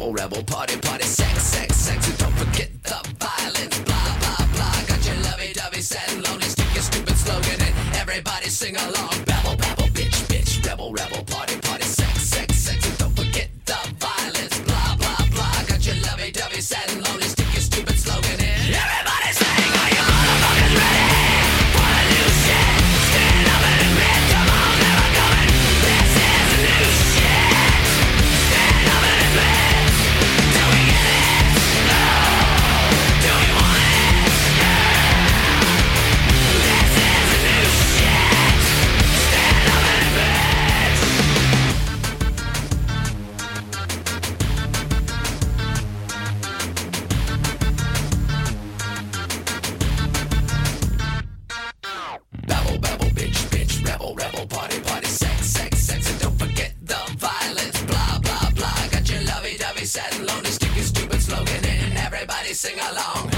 rebel, rebel, party, party, sex, sex, sex, and don't forget the violence, blah, blah, blah. Got your lovey-dovey, sad and lonely, stick your stupid slogan and everybody sing along. Babble, babble, bitch, bitch, rebel, rebel, party, party, sex, sex, sex, and don't forget the violence, blah, blah, blah. Got your lovey-dovey, sad and lonely, stick your stupid slogan in. Everybody sing, are you motherfuckers ready for the new shit? Stand up and admit, come on, never coming. This is the new shit. Stand up and admit. Do we get it? No. Do we want it? Yeah. This is the new shit. Stand up and admit. Babble, babble, bitch, bitch, rebel, rebel, party, party, sex, sex, sex, and don't forget the violence, blah, blah, blah. Got your lovey-dovey, sad and lonely, stick your stupid slogan in, everybody sing along.